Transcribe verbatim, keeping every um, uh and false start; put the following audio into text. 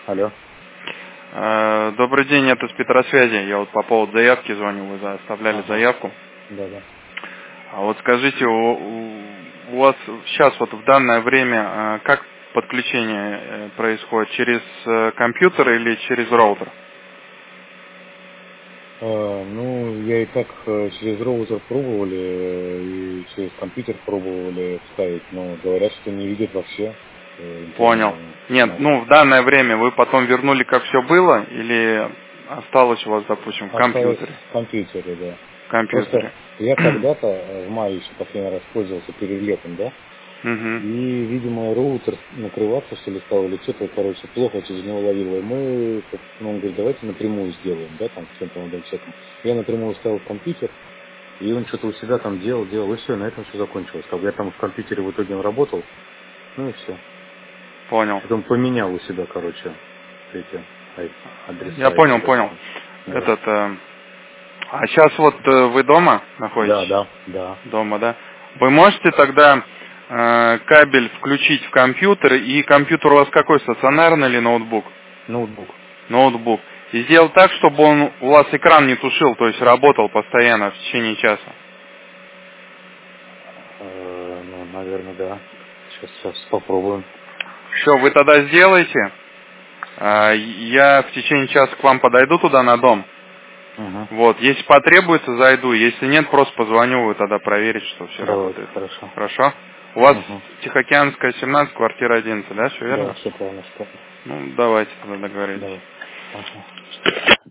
Алло. Добрый день, это с Петросвязи. Я вот по поводу заявки звоню, вы оставляли ага. заявку. Да, да. А вот скажите, у, у вас сейчас вот в данное время как подключение происходит? Через компьютер или через роутер? А, ну, я и так через роутер пробовали, и через компьютер пробовали вставить, но говорят, что не видят вообще. Понял. Нет, надо. Ну в данное время вы потом вернули, как все было, или осталось у вас, допустим, в осталось компьютере? В компьютере, да. В компьютере. Просто я когда-то в мае еще последний раз пользовался перед летом, да? Угу. И, видимо, роутер накрываться, что ли, стал, или что-то, короче, плохо через него ловило. И мы, ну, он говорит, давайте напрямую сделаем, да, там, с центром датчиком. Я напрямую ставил в компьютер, и он что-то у себя там делал, делал, и все, на этом все закончилось. Как бы я там в компьютере в итоге работал, ну и все. Понял. Потом поменял у себя, короче, эти адреса. Я понял, эти, понял. да. Этот, э, а сейчас вот э, вы дома находитесь? Да, да, да. Дома, да? Вы можете тогда э, кабель включить в компьютер, и компьютер у вас какой, стационарный или ноутбук? Ноутбук. Ноутбук. И сделать так, чтобы он у вас экран не тушил, то есть работал постоянно в течение часа. Э, ну, наверное, да. Сейчас, сейчас попробуем. Все, вы тогда сделаете. Я в течение часа к вам подойду туда на дом. Угу. Вот, если потребуется, зайду. Если нет, просто позвоню, вы тогда проверите, что все Давайте, работает. хорошо. Хорошо? У вас Угу. Тихоокеанская, семнадцать, квартира одиннадцать, да, все верно? Да, все правильно, что. Ну, давайте тогда договорились. Давай. Ага.